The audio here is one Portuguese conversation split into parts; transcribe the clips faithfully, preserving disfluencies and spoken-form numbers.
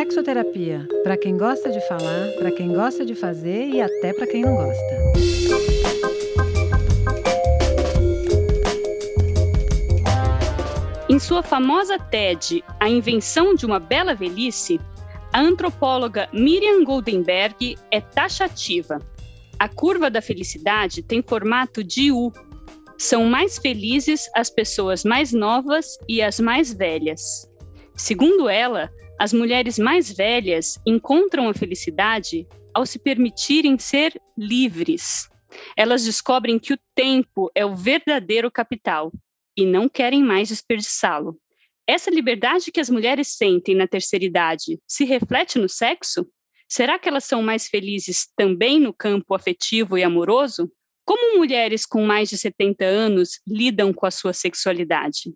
Sexoterapia, para quem gosta de falar, para quem gosta de fazer e até para quem não gosta. Em sua famosa TED, A Invenção de uma Bela Velhice, a antropóloga Miriam Goldenberg é taxativa. A curva da felicidade tem formato de U. São mais felizes as pessoas mais novas e as mais velhas. Segundo ela, as mulheres mais velhas encontram a felicidade ao se permitirem ser livres. Elas descobrem que o tempo é o verdadeiro capital e não querem mais desperdiçá-lo. Essa liberdade que as mulheres sentem na terceira idade se reflete no sexo? Será que elas são mais felizes também no campo afetivo e amoroso? Como mulheres com mais de setenta anos lidam com a sua sexualidade?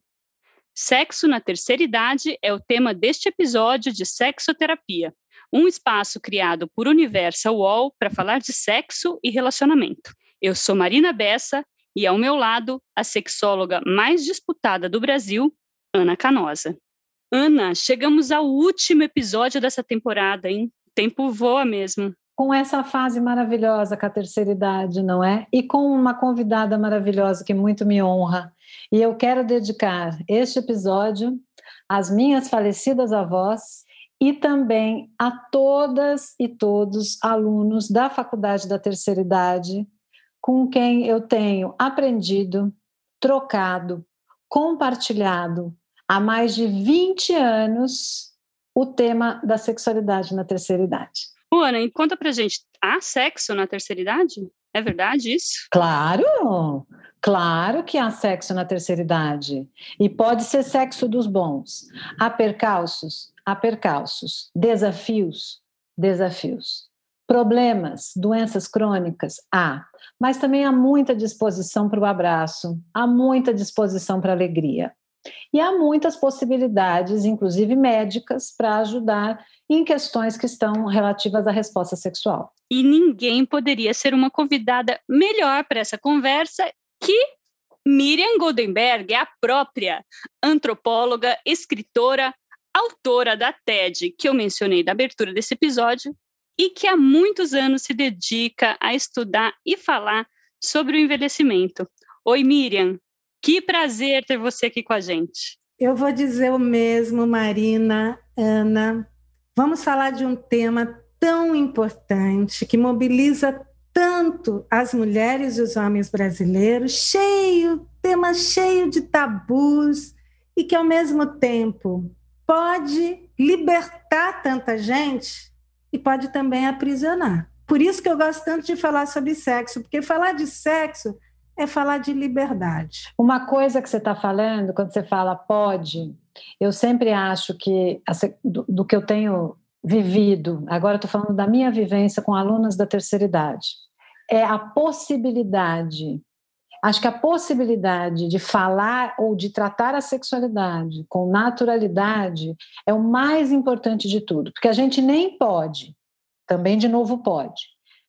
Sexo na terceira idade é o tema deste episódio de Sexoterapia, um espaço criado por Universal U O L para falar de sexo e relacionamento. Eu sou Marina Bessa e, ao meu lado, a sexóloga mais disputada do Brasil, Ana Canosa. Ana, chegamos ao último episódio dessa temporada, hein? O tempo voa mesmo. Com essa fase maravilhosa com a terceira idade, não é? E com uma convidada maravilhosa que muito me honra. E eu quero dedicar este episódio às minhas falecidas avós e também a todas e todos alunos da Faculdade da Terceira Idade com quem eu tenho aprendido, trocado, compartilhado há mais de vinte anos o tema da sexualidade na terceira idade. Ô, Ana, e conta pra gente, há sexo na terceira idade? É verdade isso? Claro, claro que há sexo na terceira idade. E pode ser sexo dos bons. Há percalços, há percalços. Desafios, desafios. Problemas, doenças crônicas, há. Mas também há muita disposição para o abraço, há muita disposição para a alegria. E há muitas possibilidades, inclusive médicas, para ajudar em questões que estão relativas à resposta sexual. E ninguém poderia ser uma convidada melhor para essa conversa que Miriam Goldenberg, a própria antropóloga, escritora, autora da TED, que eu mencionei na abertura desse episódio, e que há muitos anos se dedica a estudar e falar sobre o envelhecimento. Oi, Miriam. Que prazer ter você aqui com a gente. Eu vou dizer o mesmo, Marina, Ana. Vamos falar de um tema tão importante, que mobiliza tanto as mulheres e os homens brasileiros, cheio, tema cheio de tabus, e que, ao mesmo tempo, pode libertar tanta gente e pode também aprisionar. Por isso que eu gosto tanto de falar sobre sexo, porque falar de sexo é falar de liberdade. Uma coisa que você está falando, quando você fala pode, eu sempre acho que, do, do que eu tenho vivido, agora estou falando da minha vivência com alunas da terceira idade, é a possibilidade, acho que a possibilidade de falar ou de tratar a sexualidade com naturalidade é o mais importante de tudo, porque a gente nem pode, também de novo pode,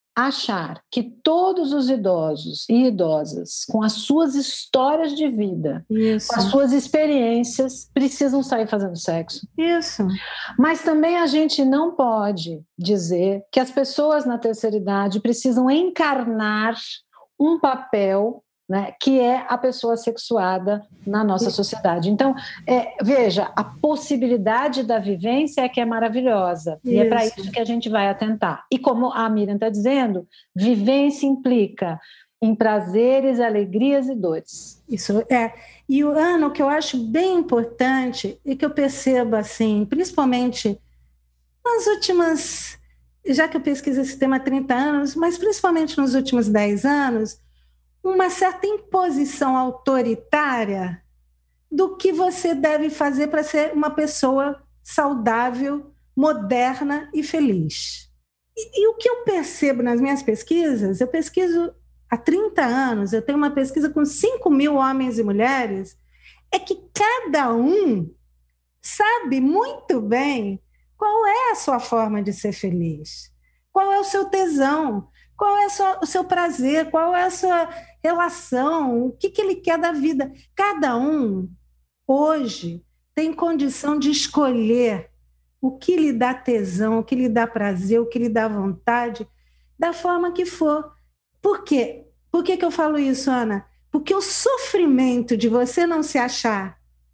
achar que todos os idosos e idosas, com as suas histórias de vida, Isso. com as suas experiências, precisam sair fazendo sexo. Isso. Mas também a gente não pode dizer que as pessoas na terceira idade precisam encarnar um papel, né, que é a pessoa sexuada na nossa sociedade. Então, é, veja, a possibilidade da vivência é que é maravilhosa. Isso. E é para isso que a gente vai atentar. E como a Miriam está dizendo, vivência implica em prazeres, alegrias e dores. Isso é. E, Ana, o que eu acho bem importante e que eu percebo, assim, principalmente nas últimas... Já que eu pesquiso esse tema há trinta anos, mas principalmente nos últimos dez anos, uma certa imposição autoritária do que você deve fazer para ser uma pessoa saudável, moderna e feliz. E, e o que eu percebo nas minhas pesquisas, eu pesquiso há trinta anos, eu tenho uma pesquisa com cinco mil homens e mulheres, é que cada um sabe muito bem qual é a sua forma de ser feliz, qual é o seu tesão, qual é o seu prazer, qual é a sua relação, o que, que ele quer da vida. Cada um, hoje, tem condição de escolher o que lhe dá tesão, o que lhe dá prazer, o que lhe dá vontade, da forma que for. Por quê? Por que que eu falo isso, Ana? Porque o sofrimento de você não se achar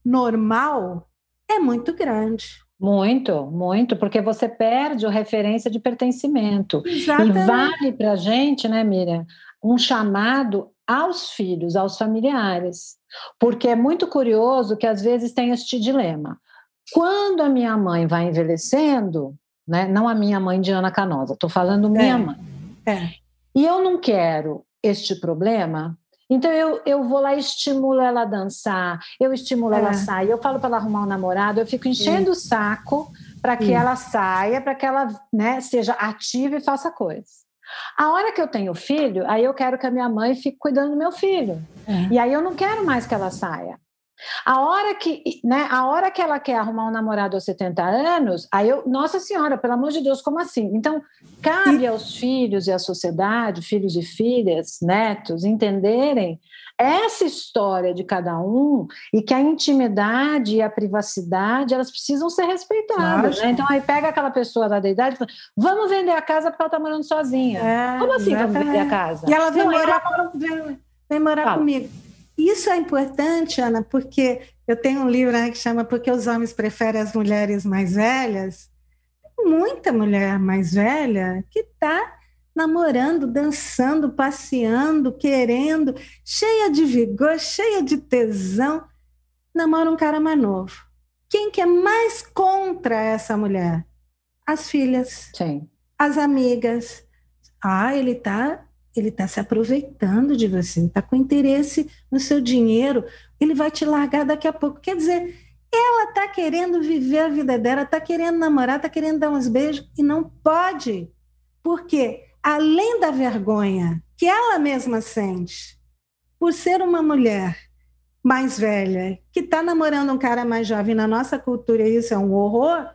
normal é muito grande. Muito, muito, porque você perde a referência de pertencimento. Exatamente. E vale para a gente, né, Miriam, um chamado aos filhos, aos familiares. Porque é muito curioso que às vezes tem este dilema. Quando a minha mãe vai envelhecendo, né, não a minha mãe de Ana Canosa, estou falando minha É, mãe, é. e eu não quero este problema, então eu, eu vou lá e estimulo ela a dançar, eu estimulo É. ela a sair, eu falo para ela arrumar um namorado, eu fico enchendo o saco para que Sim. ela saia, para que ela, né, seja ativa e faça coisas. A hora que eu tenho filho, aí eu quero que a minha mãe fique cuidando do meu filho. É. E aí eu não quero mais que ela saia. A hora que, né, a hora que ela quer arrumar um namorado aos setenta anos, aí eu, nossa senhora, pelo amor de Deus, como assim? Então, cabe E- aos filhos e à sociedade, filhos e filhas, netos, entenderem essa história de cada um e que a intimidade e a privacidade, elas precisam ser respeitadas, né? Lógico. Então, aí pega aquela pessoa lá da idade e fala, vamos vender a casa porque ela está morando sozinha. É, Como assim vamos vender a exatamente. casa? E ela vem Não, aí morar, ela vem, vem morar fala. comigo. Isso é importante, Ana, porque eu tenho um livro, né, que chama Por que os homens preferem as mulheres mais velhas? Tem muita mulher mais velha que está namorando, dançando, passeando, querendo, cheia de vigor, cheia de tesão, namora um cara mais novo. Quem que é mais contra essa mulher? As filhas, Sim. as amigas. Ah, ele está ele tá se aproveitando de você, está com interesse no seu dinheiro, ele vai te largar daqui a pouco. Quer dizer, ela está querendo viver a vida dela, está querendo namorar, está querendo dar uns beijos e não pode. Porque, além da vergonha que ela mesma sente por ser uma mulher mais velha, que está namorando um cara mais jovem, na nossa cultura isso é um horror,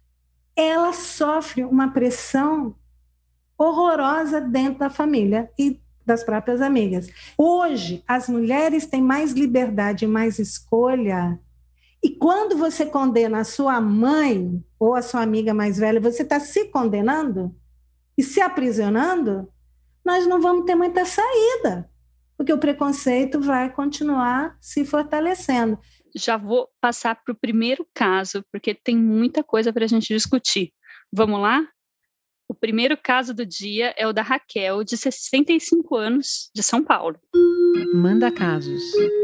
ela sofre uma pressão horrorosa dentro da família e das próprias amigas. Hoje, as mulheres têm mais liberdade, mais escolha, e quando você condena a sua mãe ou a sua amiga mais velha, você está se condenando e se aprisionando, nós não vamos ter muita saída, porque o preconceito vai continuar se fortalecendo. Já vou passar para o primeiro caso, porque tem muita coisa para a gente discutir. Vamos lá? O primeiro caso do dia é o da Raquel, de sessenta e cinco anos, de São Paulo. Manda casos.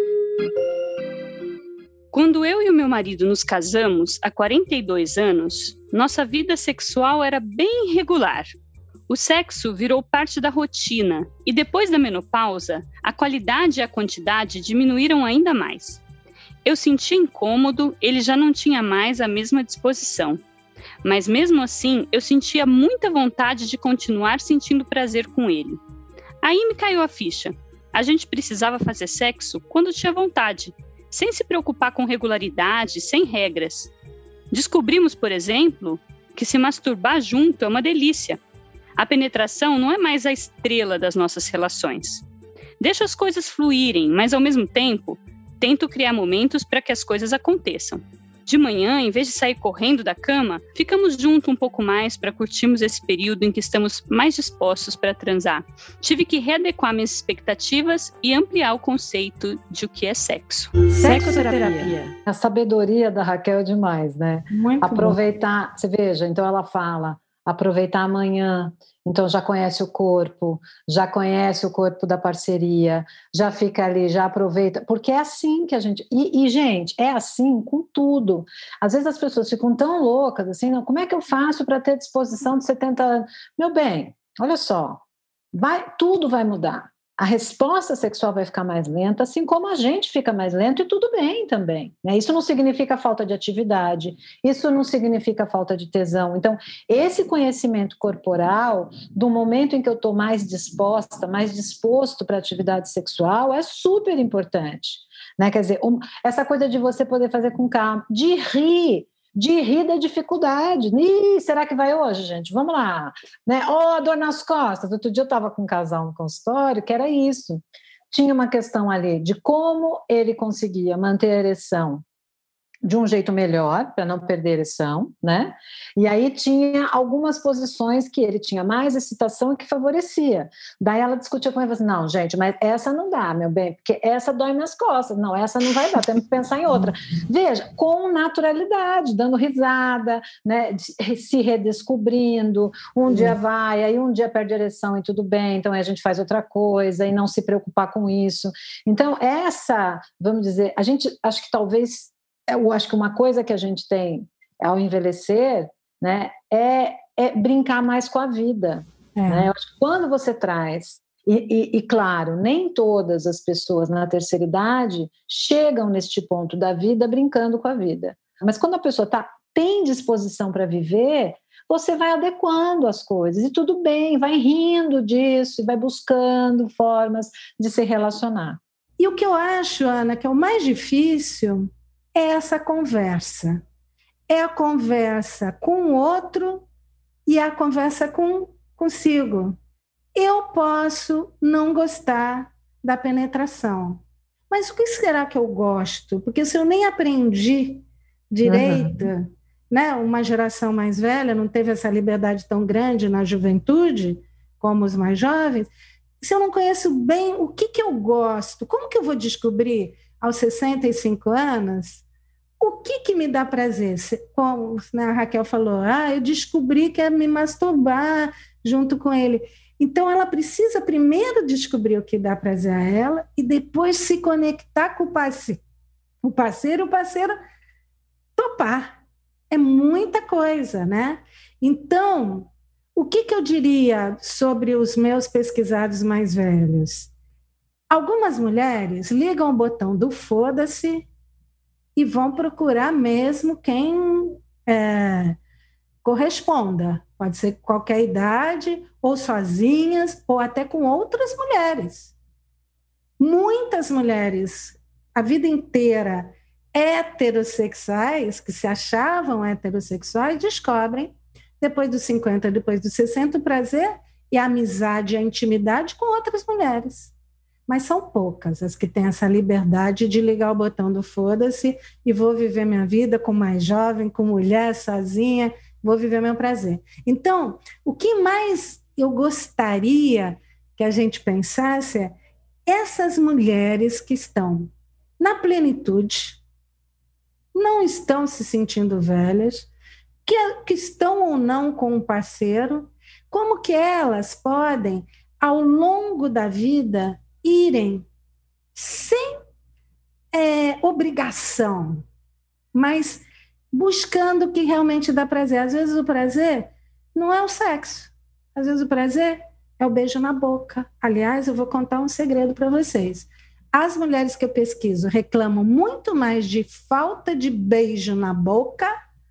Quando eu e o meu marido nos casamos, há quarenta e dois anos, nossa vida sexual era bem irregular. O sexo virou parte da rotina e depois da menopausa, a qualidade e a quantidade diminuíram ainda mais. Eu sentia incômodo, ele já não tinha mais a mesma disposição. Mas mesmo assim, eu sentia muita vontade de continuar sentindo prazer com ele. Aí me caiu a ficha. A gente precisava fazer sexo quando tinha vontade, sem se preocupar com regularidade, sem regras. Descobrimos, por exemplo, que se masturbar junto é uma delícia. A penetração não é mais a estrela das nossas relações. Deixo as coisas fluírem, mas ao mesmo tempo, tento criar momentos para que as coisas aconteçam. De manhã, em vez de sair correndo da cama, ficamos juntos um pouco mais para curtirmos esse período em que estamos mais dispostos para transar. Tive que readequar minhas expectativas e ampliar o conceito de o que é sexo. Sexoterapia. A sabedoria da Raquel é demais, né? Muito Aproveitar, bom. Você veja, então ela fala, aproveitar amanhã, então já conhece o corpo, já conhece o corpo da parceria, já fica ali, já aproveita, porque é assim que a gente... E, e gente, é assim com tudo. Às vezes as pessoas ficam tão loucas, assim, não, como é que eu faço para ter disposição de setenta anos? Meu bem, olha só, vai, tudo vai mudar. A resposta sexual vai ficar mais lenta, assim como a gente fica mais lento, e tudo bem também, né? Isso não significa falta de atividade, isso não significa falta de tesão. Então, esse conhecimento corporal, do momento em que eu estou mais disposta, mais disposto para a atividade sexual, é super importante, né? Quer dizer, um, essa coisa de você poder fazer com calma, de rir, de rir da dificuldade. Ih, será que vai hoje, gente? Vamos lá. Né? Oh, dor nas costas. Outro dia eu estava com um casal no consultório que era isso. Tinha uma questão ali de como ele conseguia manter a ereção de um jeito melhor, para não perder a ereção, né? E aí tinha algumas posições que ele tinha mais excitação e que favorecia. Daí ela discutia com ele, assim, não, gente, mas essa não dá, meu bem, porque essa dói minhas costas. Não, essa não vai dar, temos que pensar em outra. Veja, com naturalidade, dando risada, né? Se redescobrindo, um uhum. dia vai, aí um dia perde a ereção e tudo bem, então aí a gente faz outra coisa e não se preocupar com isso. Então, essa, vamos dizer, a gente, acho que talvez eu acho que uma coisa que a gente tem ao envelhecer, né, é, é brincar mais com a vida. É. Né? Eu acho que quando você traz, e, e, e claro, nem todas as pessoas na terceira idade chegam neste ponto da vida brincando com a vida. Mas quando a pessoa tá, tem disposição para viver, você vai adequando as coisas, e tudo bem, vai rindo disso, e vai buscando formas de se relacionar. E o que eu acho, Ana, que é o mais difícil é essa conversa. É a conversa com o outro e a conversa com consigo. Eu posso não gostar da penetração, mas o que será que eu gosto? Porque se eu nem aprendi direito, uhum. né, uma geração mais velha não teve essa liberdade tão grande na juventude como os mais jovens, se eu não conheço bem o que, que eu gosto, como que eu vou descobrir aos sessenta e cinco anos, o que, que me dá prazer? Como, né, a Raquel falou, ah, eu descobri que é me masturbar junto com ele. Então, ela precisa primeiro descobrir o que dá prazer a ela e depois se conectar com o parceiro. O parceiro, o parceiro topar. É muita coisa, né? Então, o que, que eu diria sobre os meus pesquisados mais velhos? Algumas mulheres ligam o botão do foda-se e vão procurar mesmo quem é, corresponda. Pode ser qualquer idade, ou sozinhas, ou até com outras mulheres. Muitas mulheres, a vida inteira, heterossexuais, que se achavam heterossexuais, descobrem, depois dos cinquenta, depois dos sessenta, o prazer e a amizade, a intimidade com outras mulheres. Mas são poucas as que têm essa liberdade de ligar o botão do foda-se e vou viver minha vida com mais jovem, com mulher, sozinha, vou viver meu prazer. Então, o que mais eu gostaria que a gente pensasse é essas mulheres que estão na plenitude, não estão se sentindo velhas, que, que estão ou não com um parceiro, como que elas podem, ao longo da vida, irem sem é, obrigação, mas buscando o que realmente dá prazer. Às vezes o prazer não é o sexo, às vezes o prazer é o beijo na boca. Aliás, eu vou contar um segredo para vocês. As mulheres que eu pesquiso reclamam muito mais de falta de beijo na boca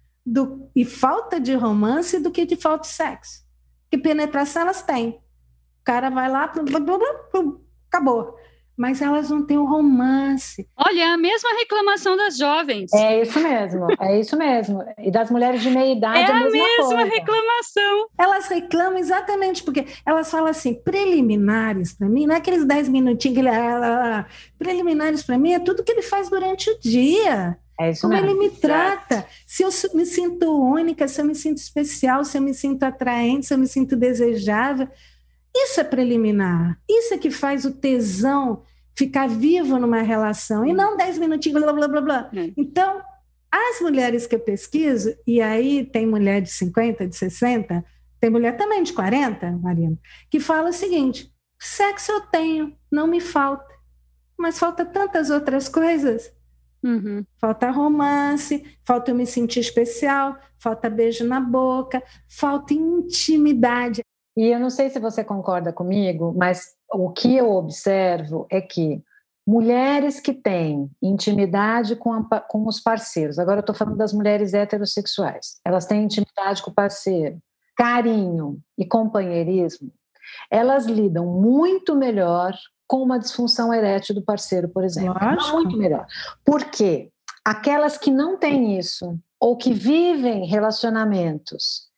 do, e falta de romance do que de falta de sexo. Porque penetração elas têm. O cara vai lá, blum, blum, blum, blum, acabou. Mas elas não têm o romance. Olha, é a mesma reclamação das jovens. É isso mesmo, é isso mesmo. E das mulheres de meia idade é a mesma, é a mesma coisa. reclamação. Elas reclamam exatamente porque elas falam assim, preliminares para mim, não é aqueles dez minutinhos que ele... Preliminares para mim é tudo que ele faz durante o dia. É isso Como mesmo. ele me trata. Se eu me sinto única, se eu me sinto especial, se eu me sinto atraente, se eu me sinto desejável... Isso é preliminar, isso é que faz o tesão ficar vivo numa relação, e não dez minutinhos, blá, blá, blá, blá. Hum. Então, as mulheres que eu pesquiso, e aí tem mulher de cinquenta, de sessenta, tem mulher também de quarenta, Marina, que fala o seguinte, sexo eu tenho, não me falta, mas falta tantas outras coisas. Uhum. Falta romance, falta eu me sentir especial, falta beijo na boca, falta intimidade. E eu não sei se você concorda comigo, mas o que eu observo é que mulheres que têm intimidade com, a, com os parceiros, agora eu estou falando das mulheres heterossexuais, elas têm intimidade com o parceiro, carinho e companheirismo, elas lidam muito melhor com uma disfunção erétil do parceiro, por exemplo. Lógico. Muito melhor. Por quê? Aquelas que não têm isso, ou que vivem relacionamentos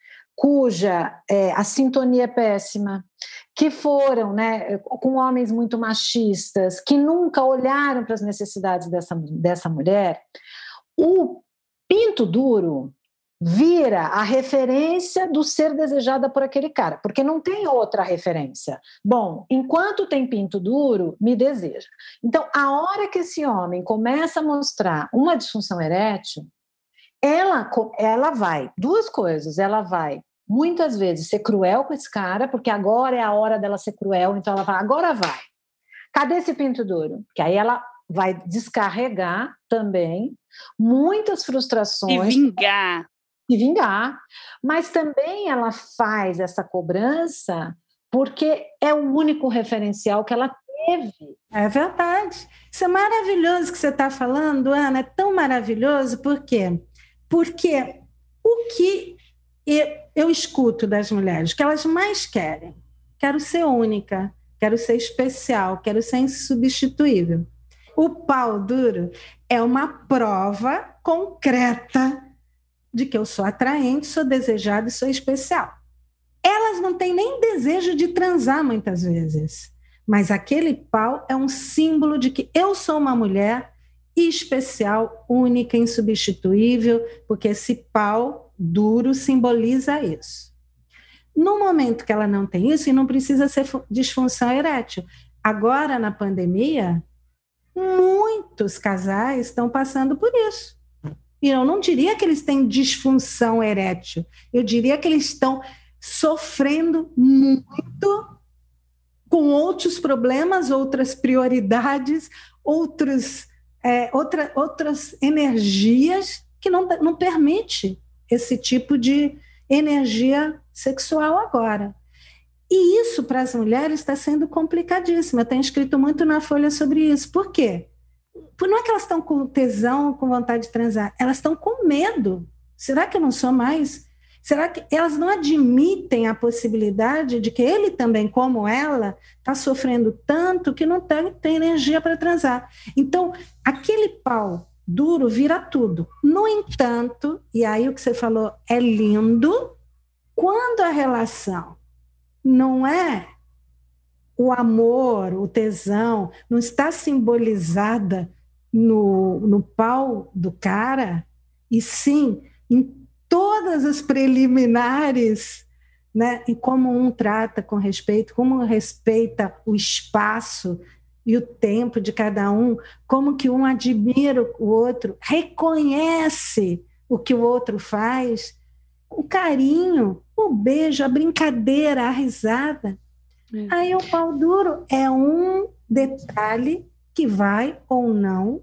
cuja é, a sintonia é péssima, que foram, né, com homens muito machistas, que nunca olharam para as necessidades dessa, dessa mulher, o pinto duro vira a referência do ser desejada por aquele cara, porque não tem outra referência. Bom, enquanto tem pinto duro, me deseja. Então, a hora que esse homem começa a mostrar uma disfunção erétil, ela, ela vai, duas coisas, ela vai muitas vezes ser cruel com esse cara, porque agora é a hora dela ser cruel, então ela fala, agora vai. Cadê esse pinto duro? Que aí ela vai descarregar também muitas frustrações. E vingar. E vingar. Mas também ela faz essa cobrança porque é o único referencial que ela teve. É verdade. Isso é maravilhoso que você está falando, Ana. É tão maravilhoso. Por quê? Porque o que eu, eu escuto das mulheres, que elas mais querem, quero ser única, quero ser especial, quero ser insubstituível. O pau duro é uma prova concreta de que eu sou atraente, sou desejada e sou especial. Elas não têm nem desejo de transar muitas vezes, mas aquele pau é um símbolo de que eu sou uma mulher especial, única, insubstituível, porque esse pau duro simboliza isso. No momento que ela não tem isso, e não precisa ser disfunção erétil. Agora, na pandemia, muitos casais estão passando por isso. E eu não diria que eles têm disfunção erétil, eu diria que eles estão sofrendo muito com outros problemas, outras prioridades, outros, é, outra, outras energias que não, não permite esse tipo de energia sexual agora. E isso, para as mulheres, está sendo complicadíssimo. Eu tenho escrito muito na Folha sobre isso. Por quê? Não é que elas estão com tesão, com vontade de transar, elas estão com medo. Será que eu não sou mais? Será que elas não admitem a possibilidade de que ele também, como ela, está sofrendo tanto que não tem, tem energia para transar? Então, aquele pau duro vira tudo. No entanto, e aí o que você falou é lindo, quando a relação não é o amor, o tesão, não está simbolizada no, no pau do cara, e sim em todas as preliminares, né? E como um trata com respeito, como respeita o espaço e o tempo de cada um, como que um admira o outro, reconhece o que o outro faz, o carinho, o beijo, a brincadeira, a risada. É. Aí o pau duro é um detalhe que vai ou não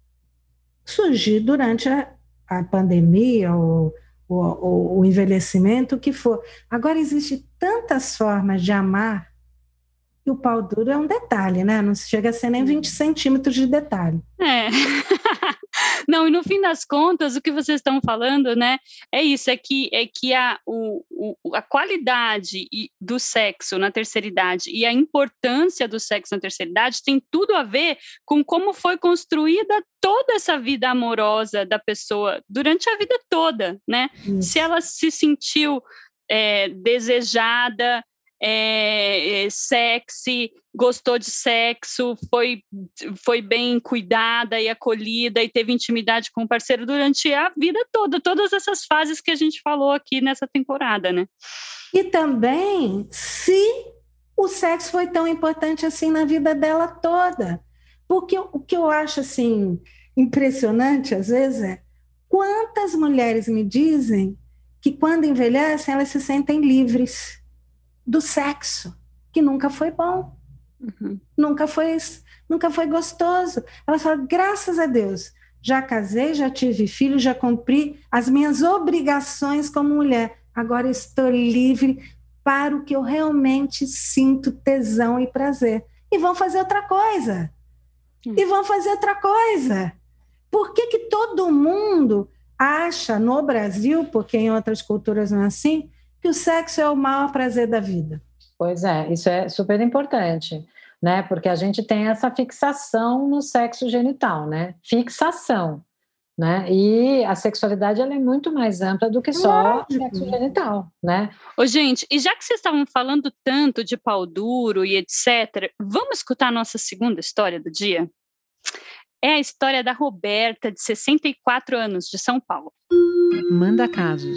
surgir durante a, a pandemia ou o, o, o envelhecimento, o que for. Agora, existem tantas formas de amar e o pau duro é um detalhe, né? Não chega a ser nem vinte centímetros de detalhe. É. Não, e no fim das contas, o que vocês estão falando, né, é isso, é que, é que a, o, o, a qualidade do sexo na terceira idade e a importância do sexo na terceira idade tem tudo a ver com como foi construída toda essa vida amorosa da pessoa durante a vida toda, né? Isso. Se ela se sentiu é, desejada, É, é, sexy, gostou de sexo, foi, foi bem cuidada e acolhida e teve intimidade com o parceiro durante a vida toda, todas essas fases que a gente falou aqui nessa temporada, né? E também se o sexo foi tão importante assim na vida dela toda, porque o que eu acho assim impressionante às vezes é quantas mulheres me dizem que quando envelhecem elas se sentem livres do sexo, que nunca foi bom, uhum. nunca foi, nunca foi gostoso. Ela fala, graças a Deus, já casei, já tive filho, já cumpri as minhas obrigações como mulher, agora estou livre para o que eu realmente sinto tesão e prazer. E vão fazer outra coisa. Uhum. E vão fazer outra coisa. Por que que todo mundo acha no Brasil, porque em outras culturas não é assim, que o sexo é o maior prazer da vida? Pois é, isso é super importante, né? Porque a gente tem essa fixação no sexo genital, né? Fixação, né? E a sexualidade ela é muito mais ampla do que só o sexo genital, né? Ô, gente, e já que vocês estavam falando tanto de pau duro e etcétera, vamos escutar a nossa segunda história do dia? é a história da Roberta, de sessenta e quatro anos, de São Paulo. Manda casos.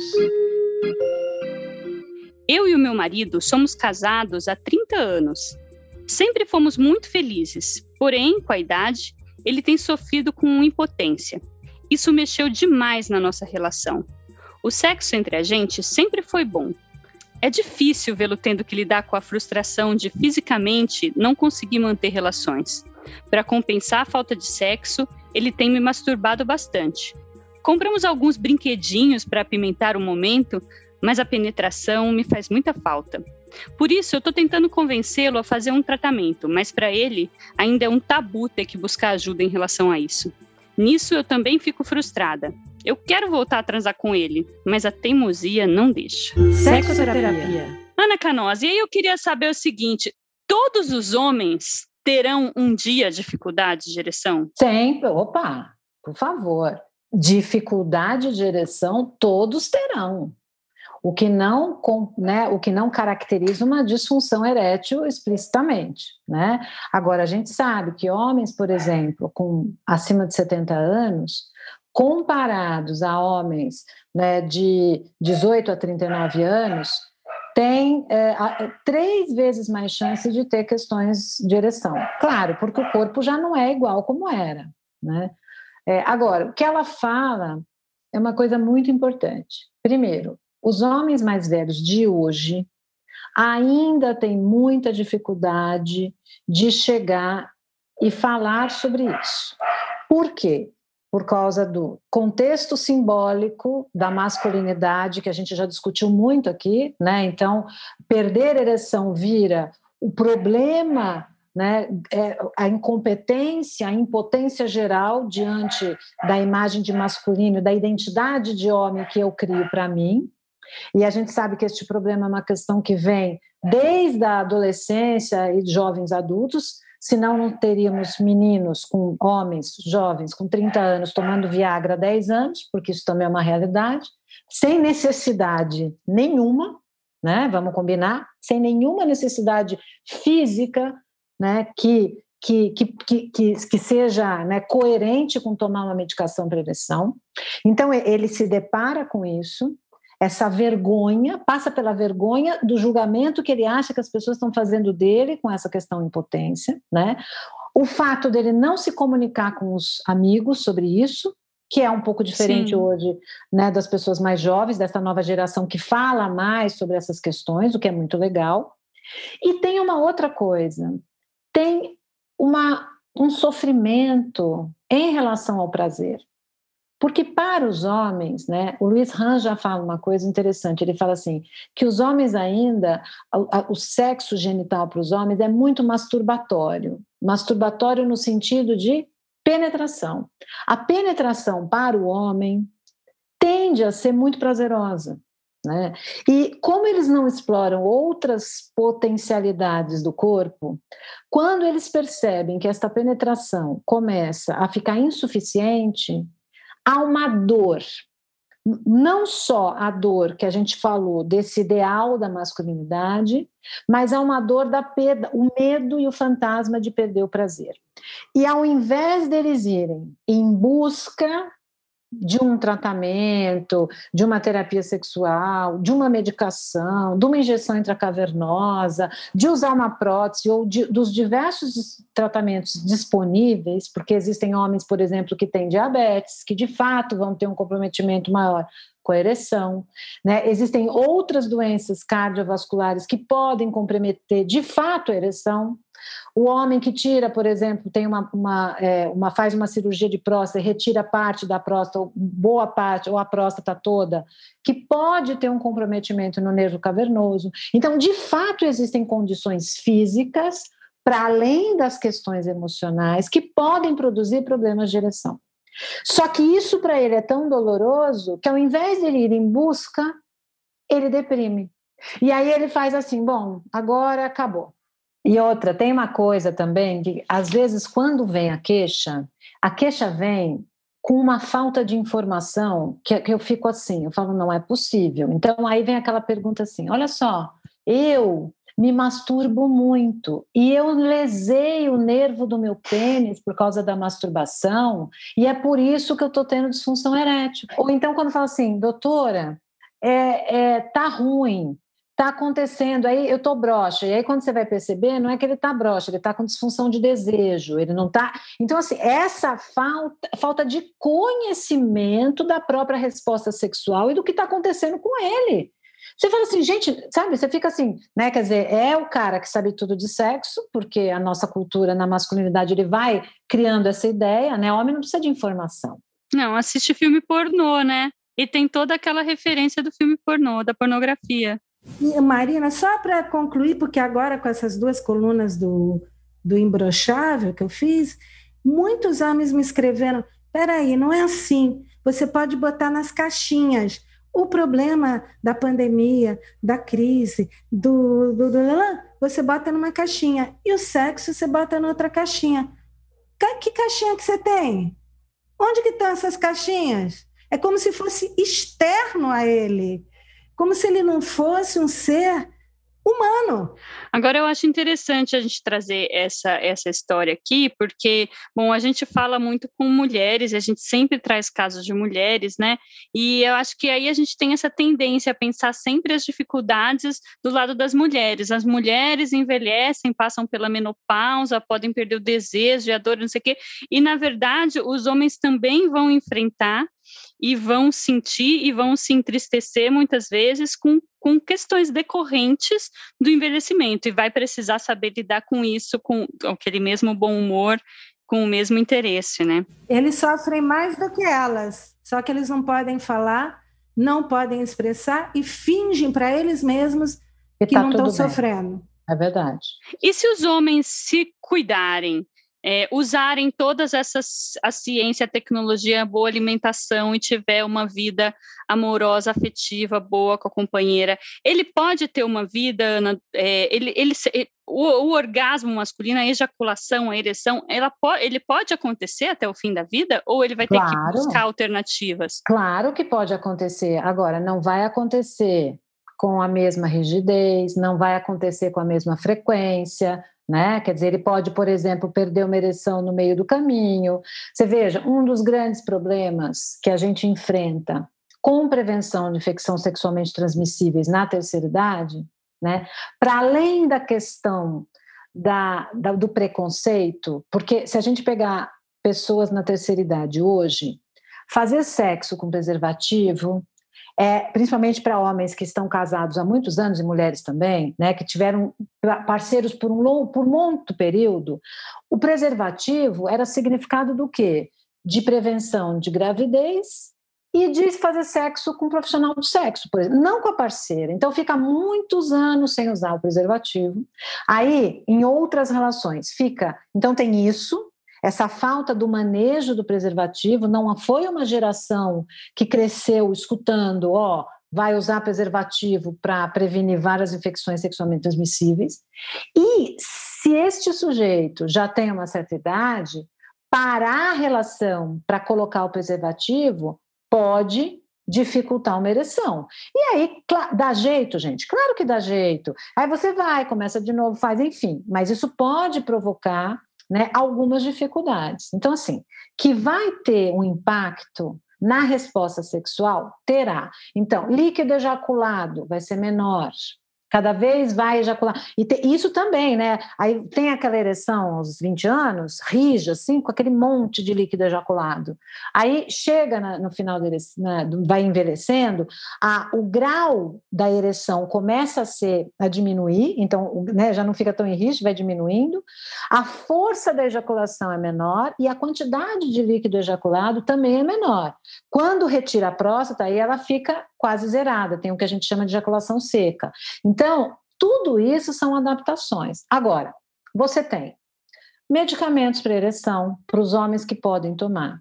Eu e o meu marido somos casados há trinta anos. Sempre fomos muito felizes, porém, com a idade, ele tem sofrido com impotência. Isso mexeu demais na nossa relação. O sexo entre a gente sempre foi bom. É difícil vê-lo tendo que lidar com a frustração de fisicamente não conseguir manter relações. Para compensar a falta de sexo, ele tem me masturbado bastante. Compramos alguns brinquedinhos para apimentar o momento, mas a penetração me faz muita falta. Por isso, eu estou tentando convencê-lo a fazer um tratamento, mas para ele ainda é um tabu ter que buscar ajuda em relação a isso. Nisso, eu também fico frustrada. Eu quero voltar a transar com ele, mas a teimosia não deixa. Sexoterapia. Ana Canosa, e aí eu queria saber o seguinte, todos os homens terão um dia dificuldade de ereção? Sempre, opa, por favor. Dificuldade de ereção, todos terão. O que não, né, o que não caracteriza uma disfunção erétil explicitamente, né? Agora, a gente sabe que homens, por exemplo, com acima de setenta anos, comparados a homens, né, de dezoito a trinta e nove anos, têm é, três vezes mais chance de ter questões de ereção. Claro, porque o corpo já não é igual como era, né? É, agora, o que ela fala é uma coisa muito importante. Primeiro, os homens mais velhos de hoje ainda têm muita dificuldade de chegar e falar sobre isso. Por quê? Por causa do contexto simbólico da masculinidade, que a gente já discutiu muito aqui, né? Então, perder ereção vira o problema, né? É a incompetência, a impotência geral diante da imagem de masculino, da identidade de homem que eu crio para mim. E a gente sabe que este problema é uma questão que vem desde a adolescência e jovens adultos, senão não teríamos meninos com homens jovens com trinta anos tomando Viagra há dez anos, porque isso também é uma realidade, sem necessidade nenhuma, né? Vamos combinar, sem nenhuma necessidade física, né? que, que, que, que, que, que seja, né, coerente com tomar uma medicação para ereção. Então, ele se depara com isso, essa vergonha, passa pela vergonha do julgamento que ele acha que as pessoas estão fazendo dele com essa questão de impotência, né? O fato dele não se comunicar com os amigos sobre isso, que é um pouco diferente Sim. hoje, né, das pessoas mais jovens, dessa nova geração que fala mais sobre essas questões, o que é muito legal. E tem uma outra coisa, tem uma, um sofrimento em relação ao prazer. Porque para os homens, né, o Luiz Hahn já fala uma coisa interessante, ele fala assim, que os homens ainda, o, o sexo genital para os homens é muito masturbatório, masturbatório no sentido de penetração. A penetração para o homem tende a ser muito prazerosa, né? E como eles não exploram outras potencialidades do corpo, quando eles percebem que esta penetração começa a ficar insuficiente, há uma dor, não só a dor que a gente falou desse ideal da masculinidade, mas há uma dor da perda, o medo e o fantasma de perder o prazer. E ao invés deles irem em busca de um tratamento, de uma terapia sexual, de uma medicação, de uma injeção intracavernosa, de usar uma prótese ou de, dos diversos tratamentos disponíveis, porque existem homens, por exemplo, que têm diabetes, que de fato vão ter um comprometimento maior com a ereção, né? Existem outras doenças cardiovasculares que podem comprometer de fato a ereção. O homem que tira, por exemplo, tem uma, uma, é, uma, faz uma cirurgia de próstata e retira parte da próstata, ou boa parte, ou a próstata toda, que pode ter um comprometimento no nervo cavernoso. Então, de fato, existem condições físicas, para além das questões emocionais, que podem produzir problemas de ereção. Só que isso para ele é tão doloroso que, ao invés de ele ir em busca, ele deprime. E aí ele faz assim, bom, agora acabou. E outra, tem uma coisa também, que às vezes quando vem a queixa, a queixa vem com uma falta de informação, que, que eu fico assim, eu falo, não é possível. Então aí vem aquela pergunta assim, olha só, eu me masturbo muito e eu lesei o nervo do meu pênis por causa da masturbação e é por isso que eu estou tendo disfunção erétil. Ou então quando fala assim, doutora, é, é, tá ruim, tá acontecendo, aí eu tô broxa, e aí quando você vai perceber, não é que ele tá broxa, ele tá com disfunção de desejo, ele não tá... Então assim, essa falta, falta de conhecimento da própria resposta sexual e do que está acontecendo com ele. Você fala assim, gente, sabe, você fica assim, né, quer dizer, é o cara que sabe tudo de sexo, porque a nossa cultura na masculinidade, ele vai criando essa ideia, né, homem não precisa de informação. Não, assiste filme pornô, né, e tem toda aquela referência do filme pornô, da pornografia. E, Marina, só para concluir, porque agora com essas duas colunas do, do Imbrochável que eu fiz, muitos homens me escreveram, peraí, não é assim, você pode botar nas caixinhas. O problema da pandemia, da crise, do, do, do, você bota numa caixinha. E o sexo você bota noutra caixinha. Que caixinha que você tem? Onde que estão essas caixinhas? É como se fosse externo a ele. Como se ele não fosse um ser humano. Agora, eu acho interessante a gente trazer essa, essa história aqui, porque, bom, a gente fala muito com mulheres, a gente sempre traz casos de mulheres, né? E eu acho que aí a gente tem essa tendência a pensar sempre as dificuldades do lado das mulheres. As mulheres envelhecem, passam pela menopausa, podem perder o desejo e a dor, não sei o quê. E, na verdade, os homens também vão enfrentar e vão sentir e vão se entristecer muitas vezes com, com questões decorrentes do envelhecimento e vai precisar saber lidar com isso, com aquele mesmo bom humor, com o mesmo interesse, né? Eles sofrem mais do que elas, só que eles não podem falar, não podem expressar e fingem para eles mesmos que, que tá não estão sofrendo. É verdade. E se os homens se cuidarem, É, usarem todas essas, a ciência, a tecnologia, a boa alimentação e tiver uma vida amorosa, afetiva, boa com a companheira, ele pode ter uma vida, é, ele, ele, o, o orgasmo masculino, a ejaculação, a ereção, ela po- ele pode acontecer até o fim da vida ou ele vai ter Claro. que buscar alternativas? Claro que pode acontecer. Agora, não vai acontecer com a mesma rigidez, não vai acontecer com a mesma frequência, né? Quer dizer, ele pode, por exemplo, perder uma ereção no meio do caminho. Você veja, um dos grandes problemas que a gente enfrenta com prevenção de infecções sexualmente transmissíveis na terceira idade, né? Para além da questão da, da, do preconceito, porque se a gente pegar pessoas na terceira idade hoje, fazer sexo com preservativo, É, principalmente para homens que estão casados há muitos anos e mulheres também, né, que tiveram parceiros por um longo, por muito período, o preservativo era significado do quê? De prevenção de gravidez e de fazer sexo com um profissional do sexo, por exemplo, não com a parceira. Então fica muitos anos sem usar o preservativo. Aí, em outras relações, fica... Então tem isso... Essa falta do manejo do preservativo não foi uma geração que cresceu escutando, ó, vai usar preservativo para prevenir várias infecções sexualmente transmissíveis. E se este sujeito já tem uma certa idade, parar a relação para colocar o preservativo pode dificultar uma ereção. E aí, dá jeito, gente? Claro que dá jeito. Aí você vai, começa de novo, faz, enfim. Mas isso pode provocar, né, algumas dificuldades. Então, assim, que vai ter um impacto na resposta sexual, terá. Então, líquido ejaculado vai ser menor, cada vez vai ejacular. E te, isso também, né? Aí tem aquela ereção aos vinte anos, rija, assim, com aquele monte de líquido ejaculado. Aí chega na, no final, da ereção, né, vai envelhecendo, a, o grau da ereção começa a, ser, a diminuir, então, né, já não fica tão rígido, vai diminuindo. A força da ejaculação é menor e a quantidade de líquido ejaculado também é menor. Quando retira a próstata, aí ela fica quase zerada, tem o que a gente chama de ejaculação seca. Então, tudo isso são adaptações. Agora, você tem medicamentos para ereção, para os homens que podem tomar.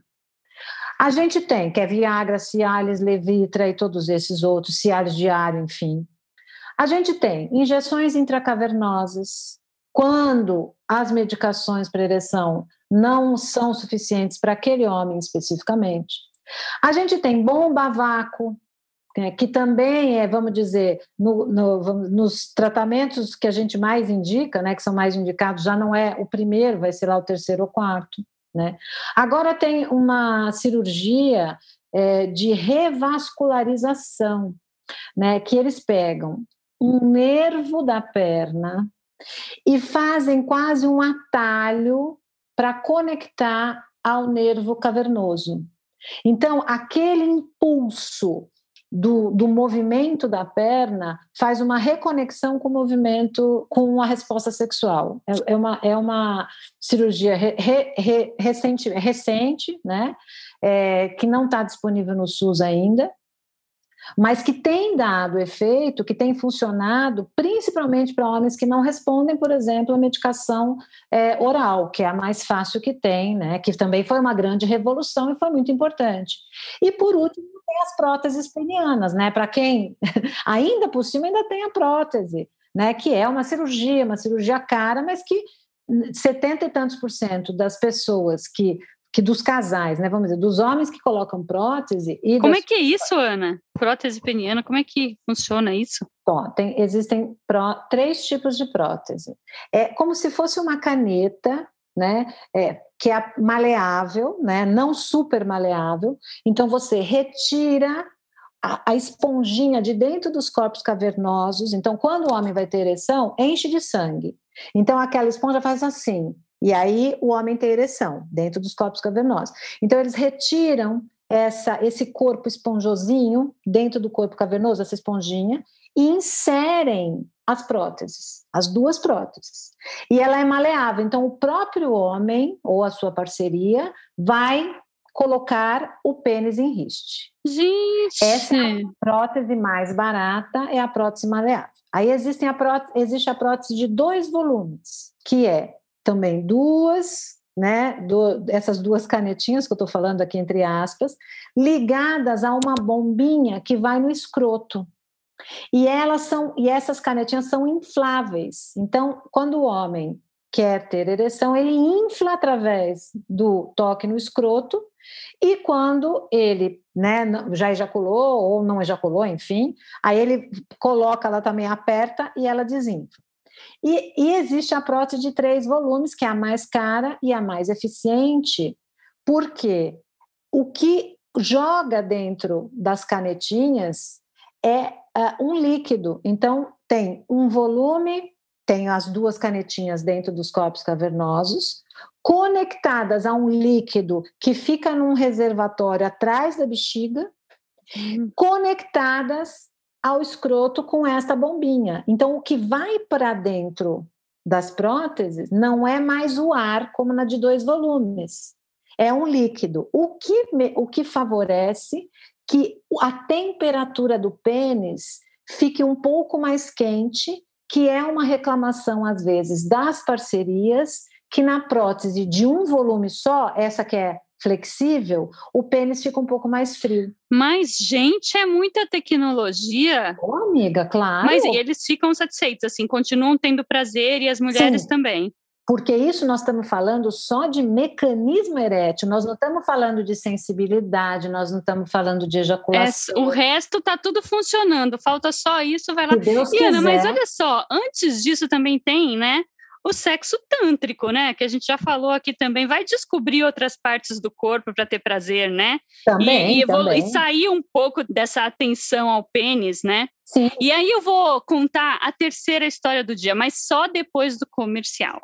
A gente tem, que é Viagra, Cialis, Levitra e todos esses outros, Cialis diário, enfim. A gente tem injeções intracavernosas, quando as medicações para ereção não são suficientes para aquele homem especificamente. A gente tem bomba a vácuo, que também é, vamos dizer, no, no, vamos, nos tratamentos que a gente mais indica, né, que são mais indicados, já não é o primeiro, vai ser lá o terceiro ou quarto, né? Agora tem uma cirurgia é, de revascularização, né, que eles pegam um nervo da perna e fazem quase um atalho para conectar ao nervo cavernoso. Então, aquele impulso Do, do movimento da perna faz uma reconexão com o movimento, com a resposta sexual. É, é, uma, é uma cirurgia re, re, re, recente, recente, né? É, que não está disponível no SUS ainda, mas que tem dado efeito, que tem funcionado principalmente para homens que não respondem, por exemplo, à medicação é, oral, que é a mais fácil que tem, né? Que também foi uma grande revolução e foi muito importante. E, por último, tem as próteses penianas, né? Para quem ainda por cima ainda tem a prótese, né? Que é uma cirurgia, uma cirurgia cara, mas que setenta e tantos por cento das pessoas que que dos casais, né, vamos dizer, dos homens que colocam prótese... E como das... é que é isso, Ana? Prótese peniana, como é que funciona isso? Bom, tem, existem pró, três tipos de prótese. É como se fosse uma caneta, né, é, que é maleável, né, não super maleável, então você retira a, a esponjinha de dentro dos corpos cavernosos, então quando o homem vai ter ereção, enche de sangue. Então aquela esponja faz assim... E aí o homem tem ereção dentro dos corpos cavernosos. Então eles retiram essa, esse corpo esponjosinho dentro do corpo cavernoso, essa esponjinha, e inserem as próteses, as duas próteses. E ela é maleável, então o próprio homem ou a sua parceria vai colocar o pênis em riste. Gente! Essa é a prótese mais barata, é a prótese maleável. Aí existem a prótese, existe a prótese de dois volumes, que é também duas, né, do, essas duas canetinhas que eu estou falando aqui entre aspas, ligadas a uma bombinha que vai no escroto. E elas são, e essas canetinhas são infláveis. Então, quando o homem quer ter ereção, ele infla através do toque no escroto, e quando ele, né, já ejaculou ou não ejaculou, enfim, aí ele coloca, ela também aperta e ela desinfla. E, e existe a prótese de três volumes, que é a mais cara e a mais eficiente, porque o que joga dentro das canetinhas é uh, um líquido. Então, tem um volume, tem as duas canetinhas dentro dos corpos cavernosos, conectadas a um líquido que fica num reservatório atrás da bexiga, uhum. conectadas ao escroto com esta bombinha. Então, o que vai para dentro das próteses não é mais o ar, como na de dois volumes. É um líquido. O que, o que favorece que a temperatura do pênis fique um pouco mais quente, que é uma reclamação, às vezes, das parcerias, que na prótese de um volume só, essa que é flexível, o pênis fica um pouco mais frio. Mas, gente, é muita tecnologia. Ô, amiga, claro. Mas eles ficam satisfeitos, assim, continuam tendo prazer e as mulheres Sim. também. Porque isso nós estamos falando só de mecanismo erétil, nós não estamos falando de sensibilidade, nós não estamos falando de ejaculação. É, o resto está tudo funcionando, falta só isso, vai lá. Se Deus e, Ana, quiser. mas olha só, antes disso também tem, né, o sexo tântrico, né, que a gente já falou aqui também, vai descobrir outras partes do corpo para ter prazer, né? Também, e, e, evolu- também. e sair um pouco dessa atenção ao pênis, né? Sim. E aí eu vou contar a terceira história do dia, mas só depois do comercial.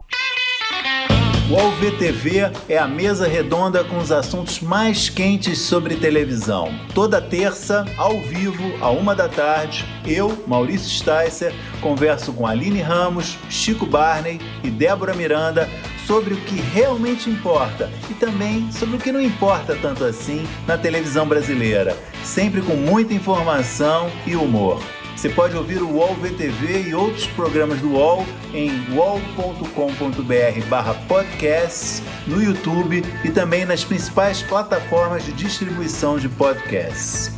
O U O L V T V é a mesa redonda com os assuntos mais quentes sobre televisão. Toda terça, ao vivo, à uma da tarde, eu, Maurício Sticer, converso com Aline Ramos, Chico Barney e Débora Miranda sobre o que realmente importa e também sobre o que não importa tanto assim na televisão brasileira, sempre com muita informação e humor. Você pode ouvir o U O L V T V e outros programas do U O L em uol ponto com ponto br barra podcast, no YouTube e também nas principais plataformas de distribuição de podcasts.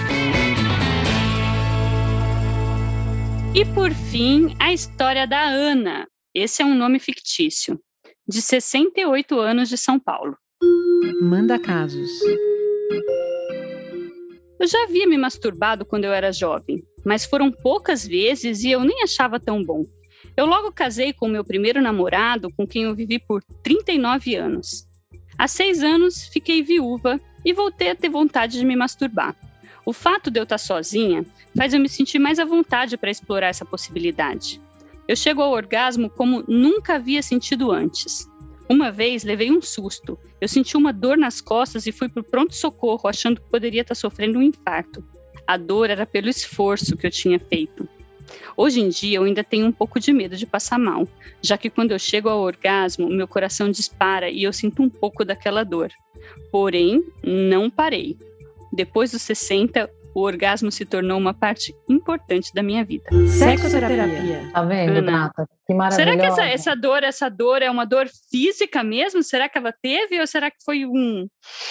E por fim, a história da Ana. Esse é um nome fictício, de sessenta e oito anos, de São Paulo. Manda casos. Eu já havia me masturbado quando eu era jovem, mas foram poucas vezes e eu nem achava tão bom. Eu logo casei com o meu primeiro namorado, com quem eu vivi por trinta e nove anos. Há seis anos, fiquei viúva e voltei a ter vontade de me masturbar. O fato de eu estar sozinha faz eu me sentir mais à vontade para explorar essa possibilidade. Eu chego ao orgasmo como nunca havia sentido antes. Uma vez levei um susto. Eu senti uma dor nas costas e fui para o pronto-socorro achando que poderia estar sofrendo um infarto. A dor era pelo esforço que eu tinha feito. Hoje em dia eu ainda tenho um pouco de medo de passar mal, já que quando eu chego ao orgasmo, meu coração dispara e eu sinto um pouco daquela dor. Porém, não parei. Depois dos sessenta, o orgasmo se tornou uma parte importante da minha vida. Sexoterapia. Tá vendo, Ana, Nata? Que maravilhosa. Será que essa, essa dor, essa dor é uma dor física mesmo? Será que ela teve ou será que foi um...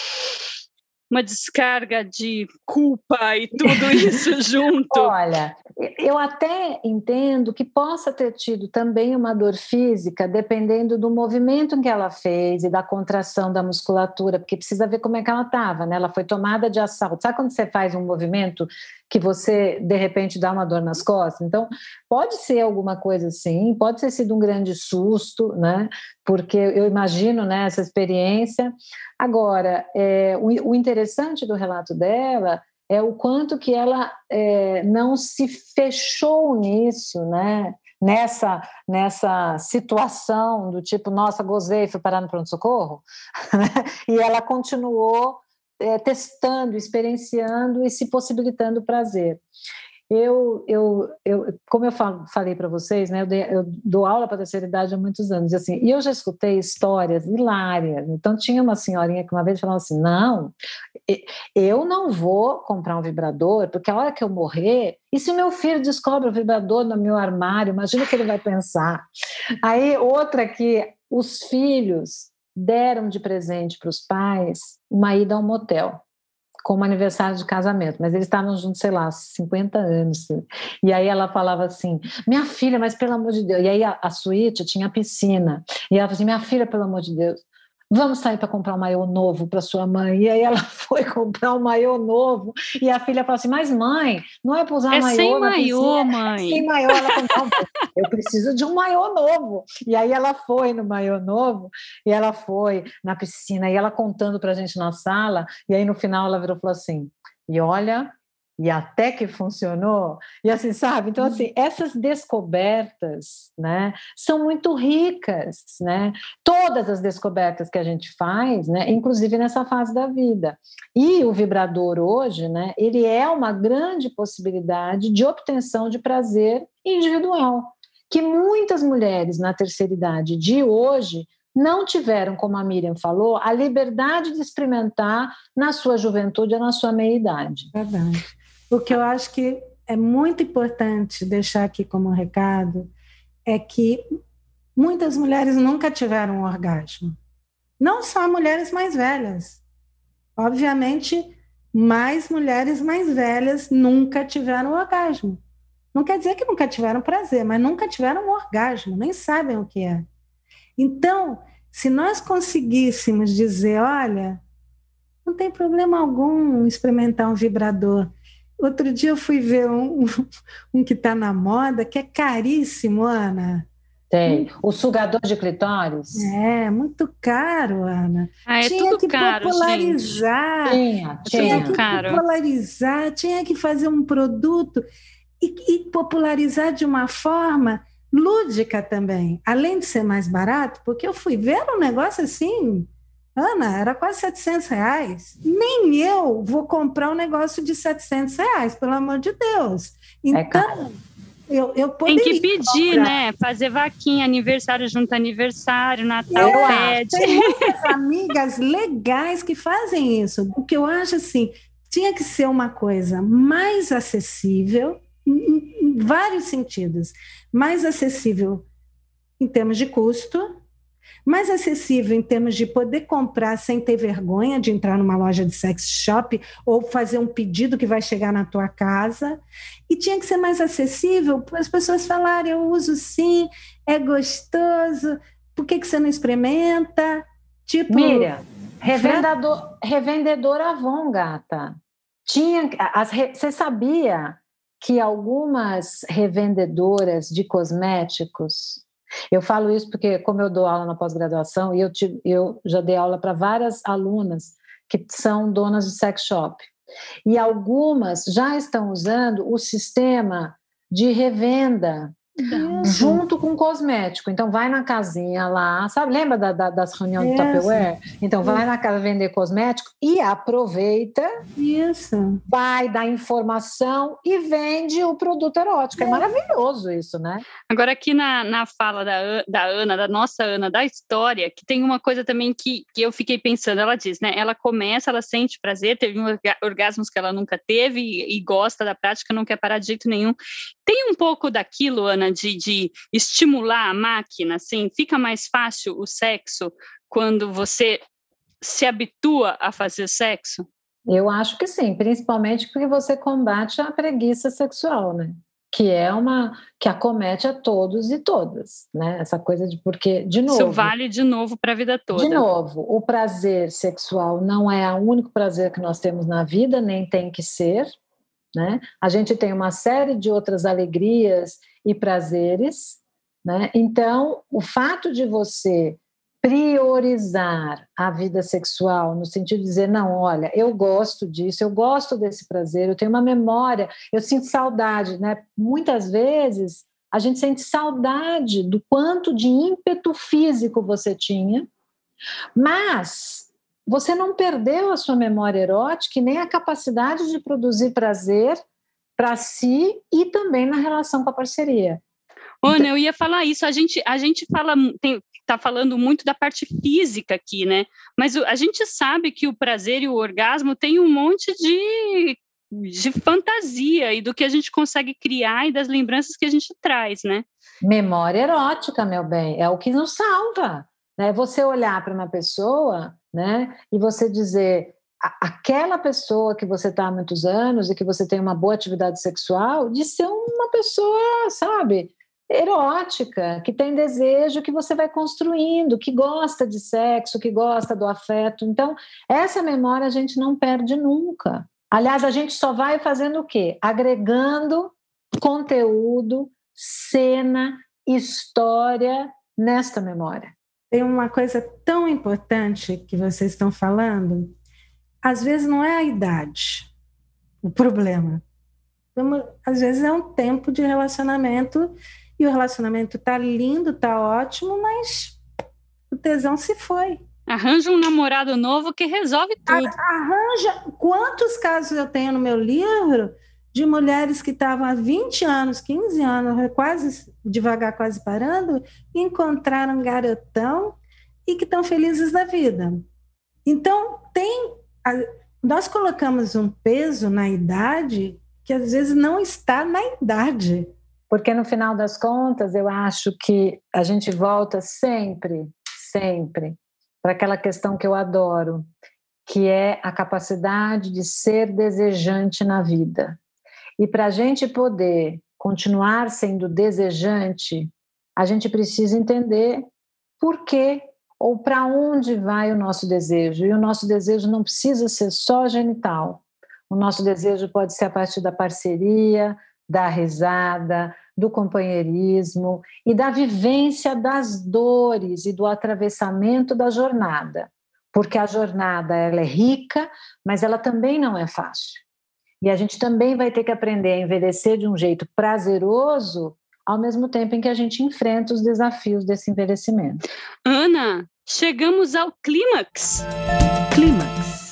uma descarga de culpa e tudo isso junto? Olha, eu até entendo que possa ter tido também uma dor física, dependendo do movimento que ela fez e da contração da musculatura, porque precisa ver como é que ela estava, né? Ela foi tomada de assalto. Sabe quando você faz um movimento que você, de repente, dá uma dor nas costas? Então, pode ser alguma coisa assim, pode ter sido um grande susto, né? Porque eu imagino, né, essa experiência. Agora, é, o, o interessante do relato dela é o quanto que ela é, não se fechou nisso, né? Nessa, nessa situação do tipo, nossa, gozei, fui parar no pronto-socorro, e ela continuou é, testando, experienciando e se possibilitando prazer. Eu, eu, eu, como eu falo, falei para vocês, né, eu, dei, eu dou aula para a terceira idade há muitos anos, e, assim, e eu já escutei histórias hilárias. Então, tinha uma senhorinha que uma vez falava assim, não, eu não vou comprar um vibrador, porque a hora que eu morrer, e se meu filho descobre o vibrador no meu armário, imagina o que ele vai pensar. Aí, outra que os filhos deram de presente para os pais uma ida a um motel, como aniversário de casamento, mas eles estavam juntos, sei lá, cinquenta anos. E aí ela falava assim, minha filha, mas pelo amor de Deus. E aí a, a suíte tinha piscina. E ela falou assim, minha filha, pelo amor de Deus, vamos sair para comprar um maiô novo para sua mãe. E aí ela foi comprar um maiô novo. E a filha falou assim, mas mãe, não é para usar é maiô sem na maiô, piscina. mãe. É sem maiô. Ela falou, eu preciso de um maiô novo. E aí ela foi no maiô novo, e ela foi na piscina, e ela contando para a gente na sala, e aí no final ela virou e falou assim, e olha... E até que funcionou, e assim, sabe? Então, assim, essas descobertas, né, são muito ricas, né? Todas as descobertas que a gente faz, né, inclusive nessa fase da vida. E o vibrador hoje, né, ele é uma grande possibilidade de obtenção de prazer individual, que muitas mulheres na terceira idade de hoje não tiveram, como a Miriam falou, a liberdade de experimentar na sua juventude ou na sua meia-idade. Verdade. O que eu acho que é muito importante deixar aqui como recado é que muitas mulheres nunca tiveram um orgasmo. Não só mulheres mais velhas. Obviamente, mais mulheres mais velhas nunca tiveram orgasmo. Não quer dizer que nunca tiveram prazer, mas nunca tiveram um orgasmo, nem sabem o que é. Então, se nós conseguíssemos dizer, olha, não tem problema algum experimentar um vibrador. Outro dia eu fui ver um, um, um que está na moda, que é caríssimo, Ana. Tem. O sugador de clitóris? É, muito caro, Ana. Ah, é tinha tudo que caro, popularizar. Tinha, tinha. tinha. que caro. popularizar, tinha que fazer um produto e, e popularizar de uma forma lúdica também. Além de ser mais barato, porque eu fui ver um negócio assim... Ana, era quase setecentos reais. Nem eu vou comprar um negócio de setecentos reais, pelo amor de Deus. Então, é eu, eu poderia... Tem que pedir, comprar. né? Fazer vaquinha, aniversário junto aniversário, Natal Eu pede. Tem muitas amigas legais que fazem isso. O que eu acho, assim, tinha que ser uma coisa mais acessível, em, em vários sentidos. Mais acessível em termos de custo, mais acessível em termos de poder comprar sem ter vergonha de entrar numa loja de sex shop ou fazer um pedido que vai chegar na tua casa. E tinha que ser mais acessível para as pessoas falarem, eu uso sim, é gostoso, por que, que você não experimenta? Tipo, Miriam, revendedor, revendedor Avon, gata. tinha, as, você sabia que algumas revendedoras de cosméticos, eu falo isso porque como eu dou aula na pós-graduação, e eu, eu já dei aula para várias alunas que são donas de sex shop, e algumas já estão usando o sistema de revenda Isso. junto com cosmético. Então vai na casinha lá, sabe? Lembra da, da, das reuniões do Tupperware? Então vai na casa vender cosmético e aproveita, isso, vai dar informação e vende o produto erótico. É, é maravilhoso isso, né? Agora aqui na, na fala da, da Ana, da nossa Ana, da história, que tem uma coisa também que, que eu fiquei pensando, ela diz, né? Ela começa, ela sente prazer, teve um orgasmos que ela nunca teve e, e gosta da prática, não quer parar de jeito nenhum. Tem um pouco daquilo, Ana, de, de estimular a máquina, assim, fica mais fácil o sexo quando você se habitua a fazer sexo? Eu acho que sim, principalmente porque você combate a preguiça sexual, né? Que é uma que acomete a todos e todas, né? Essa coisa de porque, de novo... Isso vale de novo para a vida toda. De novo, o prazer sexual não é o único prazer que nós temos na vida, nem tem que ser, né? A gente tem uma série de outras alegrias e prazeres, né? Então, o fato de você priorizar a vida sexual, no sentido de dizer, não, olha, eu gosto disso, eu gosto desse prazer, eu tenho uma memória, eu sinto saudade, né? Muitas vezes a gente sente saudade do quanto de ímpeto físico você tinha, mas você não perdeu a sua memória erótica e nem a capacidade de produzir prazer para si e também na relação com a parceria. Ana, eu ia falar isso, a gente, a gente fala, está falando muito da parte física aqui, né? Mas a gente sabe que o prazer e o orgasmo tem um monte de, de fantasia e do que a gente consegue criar e das lembranças que a gente traz, né? Memória erótica, meu bem, é o que nos salva, né? Você olhar para uma pessoa, né, e você dizer, aquela pessoa que você está há muitos anos e que você tem uma boa atividade sexual, de ser uma pessoa, sabe, erótica, que tem desejo, que você vai construindo, que gosta de sexo, que gosta do afeto. Então, essa memória a gente não perde nunca. Aliás, a gente só vai fazendo o quê? Agregando conteúdo, cena, história nesta memória. Tem uma coisa tão importante que vocês estão falando, às vezes não é a idade o problema. Às vezes é um tempo de relacionamento e o relacionamento tá lindo, tá ótimo, mas o tesão se foi. Arranja um namorado novo que resolve tudo. Arranja. Quantos casos eu tenho no meu livro de mulheres que estavam há vinte anos, quinze anos, quase devagar, quase parando, e encontraram um garotão e que estão felizes da vida. Então, tem, nós colocamos um peso na idade que às vezes não está na idade. Porque no final das contas, eu acho que a gente volta sempre, sempre, para aquela questão que eu adoro, que é a capacidade de ser desejante na vida. E para a gente poder continuar sendo desejante, a gente precisa entender por quê ou para onde vai o nosso desejo. E o nosso desejo não precisa ser só genital. O nosso desejo pode ser a partir da parceria, da risada, do companheirismo e da vivência das dores e do atravessamento da jornada. Porque a jornada ela é rica, mas ela também não é fácil. E a gente também vai ter que aprender a envelhecer de um jeito prazeroso, ao mesmo tempo em que a gente enfrenta os desafios desse envelhecimento. Ana, chegamos ao clímax. Clímax.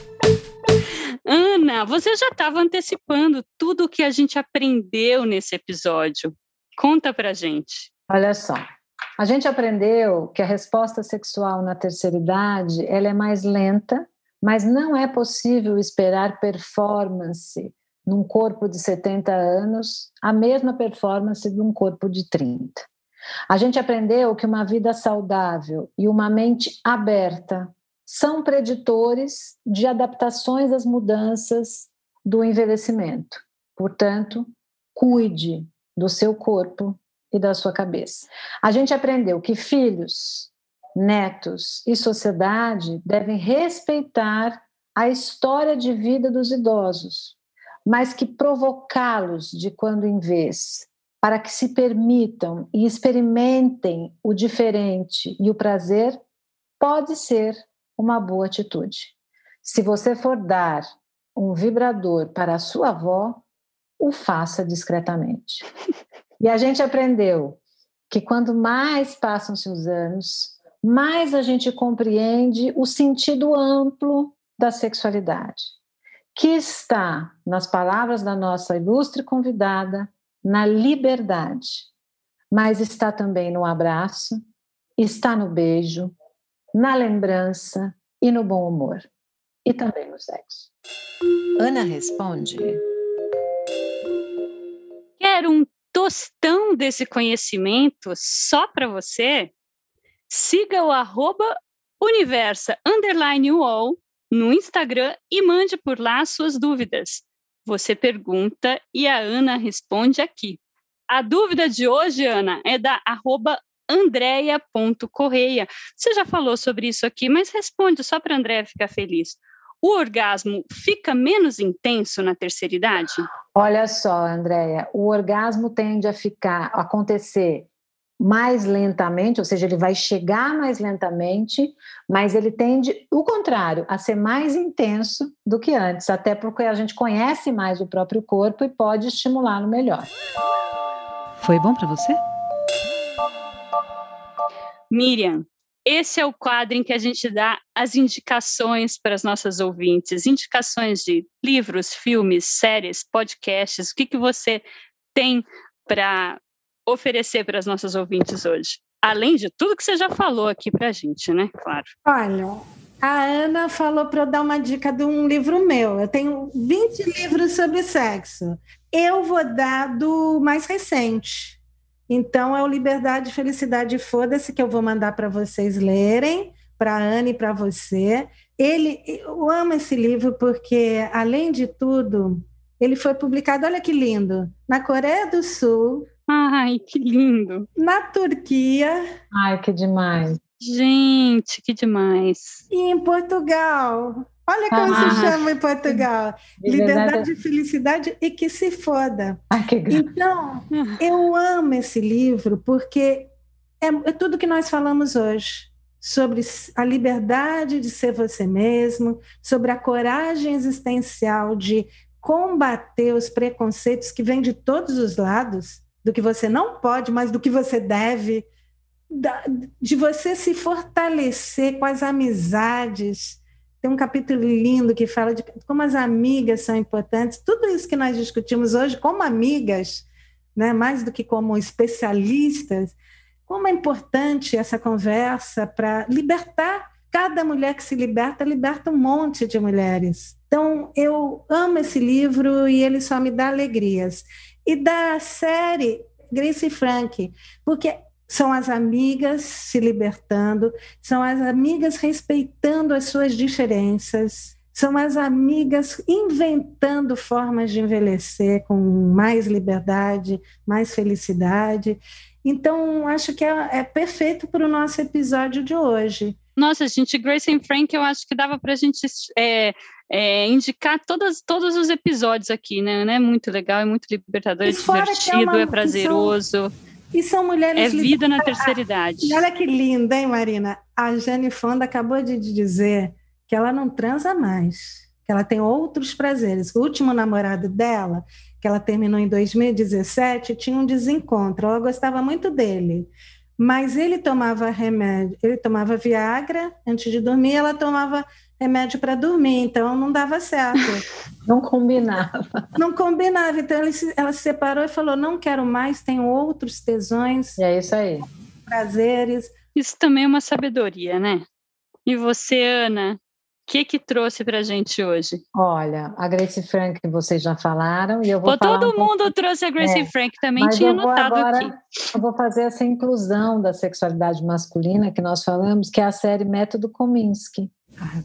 Ana, você já estava antecipando tudo o que a gente aprendeu nesse episódio. Conta pra gente. Olha só, a gente aprendeu que a resposta sexual na terceira idade ela é mais lenta, mas não é possível esperar performance num corpo de setenta anos, a mesma performance de um corpo de trinta. A gente aprendeu que uma vida saudável e uma mente aberta são preditores de adaptações às mudanças do envelhecimento. Portanto, cuide do seu corpo e da sua cabeça. A gente aprendeu que filhos, netos e sociedade devem respeitar a história de vida dos idosos, mas que provocá-los de quando em vez, para que se permitam e experimentem o diferente e o prazer, pode ser uma boa atitude. Se você for dar um vibrador para a sua avó, o faça discretamente. E a gente aprendeu que quanto mais passam-se os anos, mais a gente compreende o sentido amplo da sexualidade, que está, nas palavras da nossa ilustre convidada, na liberdade, mas está também no abraço, está no beijo, na lembrança e no bom humor, e também no sexo. Ana responde. Quer um tostão desse conhecimento só para você? Siga o arroba universa underline uol no Instagram e mande por lá suas dúvidas. Você pergunta e a Ana responde aqui. A dúvida de hoje, Ana, é da arroba andreia ponto correia. Você já falou sobre isso aqui, mas responde só para a Andréia ficar feliz. O orgasmo fica menos intenso na terceira idade? Olha só, Andréia, o orgasmo tende a ficar, a acontecer mais lentamente, ou seja, ele vai chegar mais lentamente, mas ele tende, o contrário, a ser mais intenso do que antes, até porque a gente conhece mais o próprio corpo e pode estimulá-lo melhor. Foi bom para você? Miriam, esse é o quadro em que a gente dá as indicações para as nossas ouvintes, indicações de livros, filmes, séries, podcasts, o que, que você tem para oferecer para as nossas ouvintes hoje? Além de tudo que você já falou aqui para a gente, né? Claro. Olha, a Ana falou para eu dar uma dica de um livro meu. Eu tenho vinte livros sobre sexo. Eu vou dar do mais recente. Então, é o Liberdade, Felicidade e Foda-se, que eu vou mandar para vocês lerem, para a Ana e para você. Ele, eu amo esse livro porque, além de tudo, ele foi publicado, olha que lindo, na Coreia do Sul. Ai, que lindo! Na Turquia. Ai, que demais! Gente, que demais! E em Portugal. Olha como ah, se chama em Portugal. Liberdade, Liberdade e Felicidade e que se foda. Ai, que então, eu amo esse livro porque é, é tudo que nós falamos hoje. Sobre a liberdade de ser você mesmo, sobre a coragem existencial de combater os preconceitos que vêm de todos os lados, do que você não pode, mas do que você deve, de você se fortalecer com as amizades. Tem um capítulo lindo que fala de como as amigas são importantes. Tudo isso que nós discutimos hoje como amigas, né, mais do que como especialistas, como é importante essa conversa para libertar. Cada mulher que se liberta, liberta um monte de mulheres. Então, eu amo esse livro e ele só me dá alegrias. E da série Grace Frank, porque são as amigas se libertando, são as amigas respeitando as suas diferenças, são as amigas inventando formas de envelhecer com mais liberdade, mais felicidade. Então, acho que é, é perfeito para o nosso episódio de hoje. Nossa, gente, Grace and Frank, eu acho que dava para a gente é, é, indicar todas, todos os episódios aqui, né? É muito legal, é muito libertador, é divertido, é, uma, é prazeroso. São, e são mulheres... É vida na terceira idade. E olha que linda, hein, Marina? A Jane Fonda acabou de dizer que ela não transa mais, que ela tem outros prazeres. O último namorado dela, que ela terminou em dois mil e dezessete, tinha um desencontro. Ela gostava muito dele. Mas ele tomava remédio, ele tomava Viagra antes de dormir, ela tomava remédio para dormir, então não dava certo. Não combinava. Não combinava, então ela se, ela se separou e falou, não quero mais, tenho outros tesões. E é isso aí. Prazeres. Isso também é uma sabedoria, né? E você, Ana, o que que trouxe pra gente hoje? Olha, a Grace Frank vocês já falaram e eu vou Pô, falar todo um mundo pouco... trouxe a Grace é, Frank, também tinha anotado agora, aqui. Eu vou fazer essa inclusão da sexualidade masculina que nós falamos, que é a série Método Kominsky.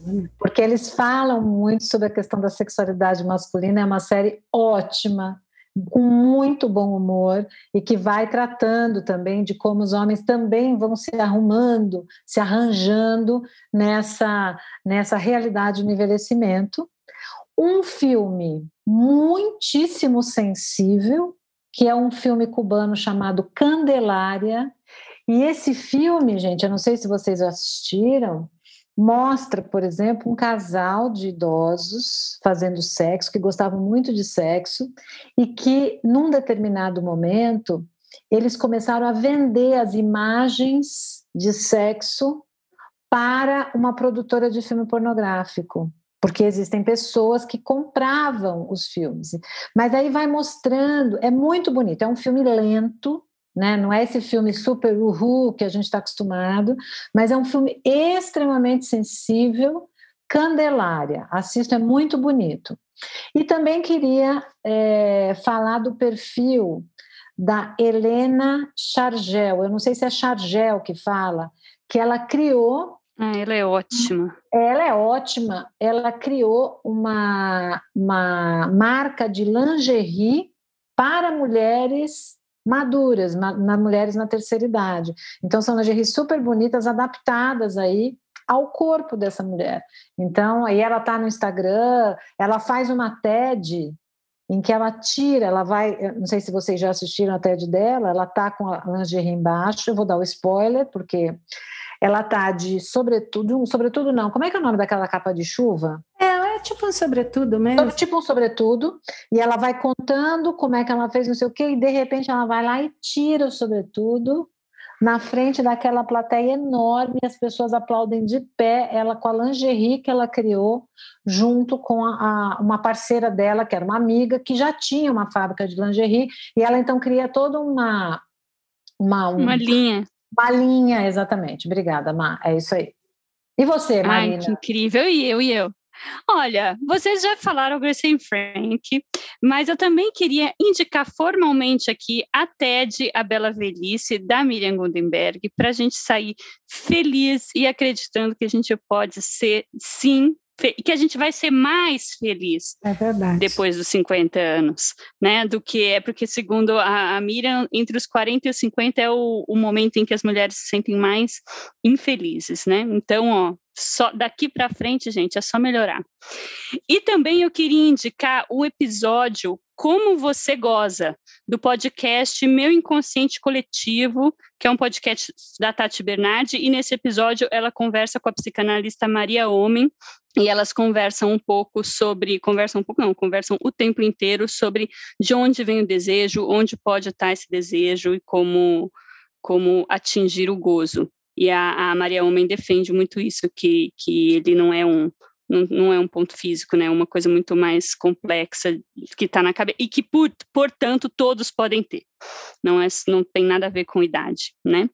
Porque eles falam muito sobre a questão da sexualidade masculina, é uma série ótima, com muito bom humor e que vai tratando também de como os homens também vão se arrumando, se arranjando nessa, nessa realidade do envelhecimento. Um filme muitíssimo sensível, que é um filme cubano chamado Candelária. E esse filme, gente, eu não sei se vocês assistiram, mostra, por exemplo, um casal de idosos fazendo sexo, que gostavam muito de sexo, e que, num determinado momento, eles começaram a vender as imagens de sexo para uma produtora de filme pornográfico, porque existem pessoas que compravam os filmes. Mas aí vai mostrando, é muito bonito, é um filme lento, né? Não é esse filme super uhul que a gente está acostumado, mas é um filme extremamente sensível. Candelária, assista, é muito bonito. E também queria é, falar do perfil da Helena Chargel, eu não sei se é Chargel que fala, que ela criou... Ah, ela é ótima. Ela é ótima, ela criou uma, uma marca de lingerie para mulheres maduras, na, na mulheres na terceira idade. Então são lingeries super bonitas, adaptadas aí ao corpo dessa mulher. Então aí ela está no Instagram, ela faz uma TED em que ela tira, ela vai, não sei se vocês já assistiram a TED dela, ela está com a lingerie embaixo, eu vou dar o spoiler, porque ela está de sobretudo, sobretudo não, como é que é o nome daquela capa de chuva? É, é tipo um sobretudo mesmo. Tipo um sobretudo, e ela vai contando como é que ela fez não sei o quê, e de repente ela vai lá e tira o sobretudo na frente daquela plateia enorme, e as pessoas aplaudem de pé, ela com a lingerie que ela criou, junto com a, a, uma parceira dela, que era uma amiga, que já tinha uma fábrica de lingerie, e ela então cria toda uma... Uma, um, uma linha. Uma linha, exatamente. Obrigada, Má, é isso aí. E você, Marina? Ai, que incrível, e eu, e eu. Olha, vocês já falaram Grace and Frank, mas eu também queria indicar formalmente aqui a TED A Bela Velhice, da Miriam Goldenberg, para a gente sair feliz e acreditando que a gente pode ser, sim, que a gente vai ser mais feliz é verdade. Depois dos cinquenta anos, né, do que é, porque segundo a, a Miriam, entre os quarenta e os cinquenta é o, o momento em que as mulheres se sentem mais infelizes, né, então, ó, só daqui para frente, gente, é só melhorar. E também eu queria indicar o episódio Como Você Goza, do podcast Meu Inconsciente Coletivo, que é um podcast da Tati Bernardi, e nesse episódio ela conversa com a psicanalista Maria Homem, e elas conversam um pouco sobre, conversam um pouco não, conversam o tempo inteiro sobre de onde vem o desejo, onde pode estar esse desejo e como, como atingir o gozo. E a, a Maria Homem defende muito isso, que, que ele não é um não, não é um ponto físico, né? Uma coisa muito mais complexa que está na cabeça e que, por, portanto, todos podem ter. Não, é, não tem nada a ver com idade, né?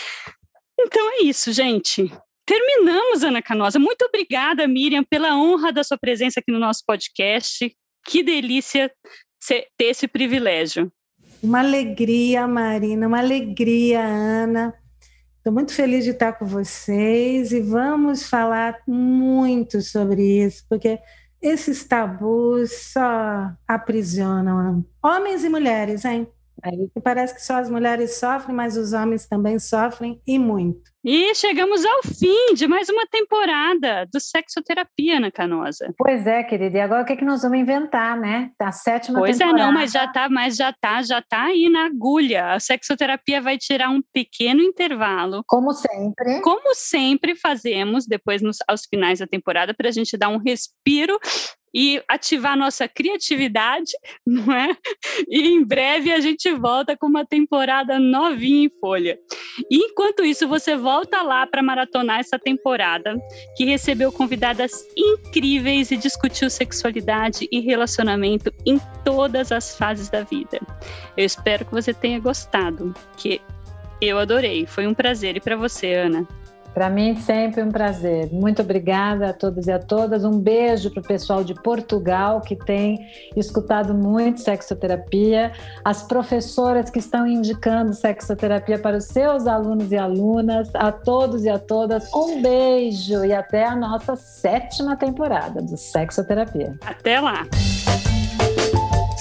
Então é isso, gente. Terminamos, Ana Canosa. Muito obrigada, Miriam, pela honra da sua presença aqui no nosso podcast. Que delícia ter esse privilégio. Uma alegria, Marina, uma alegria, Ana. Estou muito feliz de estar com vocês e vamos falar muito sobre isso, porque esses tabus só aprisionam homens e mulheres, hein? Aí parece que só as mulheres sofrem, mas os homens também sofrem e muito. E chegamos ao fim de mais uma temporada do Sexoterapia, Ana Canosa. Pois é, querida. E agora o que, é que nós vamos inventar, né? A sétima pois temporada. Pois é, não, mas já tá, mas já tá, já tá aí na agulha. A Sexoterapia vai tirar um pequeno intervalo. Como sempre. Como sempre fazemos, depois nos, aos finais da temporada, para a gente dar um respiro e ativar nossa criatividade, não é? E em breve a gente volta com uma temporada novinha em folha. E enquanto isso, você volta lá para maratonar essa temporada, que recebeu convidadas incríveis e discutiu sexualidade e relacionamento em todas as fases da vida. Eu espero que você tenha gostado, que eu adorei. Foi um prazer. E para você, Ana? Para mim, sempre um prazer. Muito obrigada a todos e a todas. Um beijo para o pessoal de Portugal, que tem escutado muito sexoterapia. As professoras que estão indicando sexoterapia para os seus alunos e alunas. A todos e a todas, um beijo e até a nossa sétima temporada do Sexoterapia. Até lá!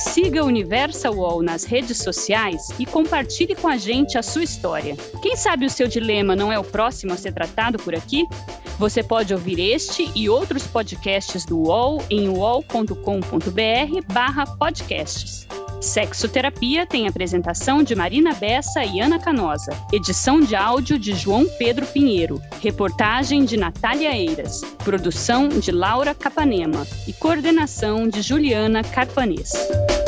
Siga Universal U O L nas redes sociais e compartilhe com a gente a sua história. Quem sabe o seu dilema não é o próximo a ser tratado por aqui? Você pode ouvir este e outros podcasts do U O L em uol ponto com ponto br barra podcasts. Sexoterapia tem apresentação de Marina Bessa e Ana Canosa, edição de áudio de João Pedro Pinheiro, reportagem de Natália Eiras, produção de Laura Capanema e coordenação de Juliana Carpanês.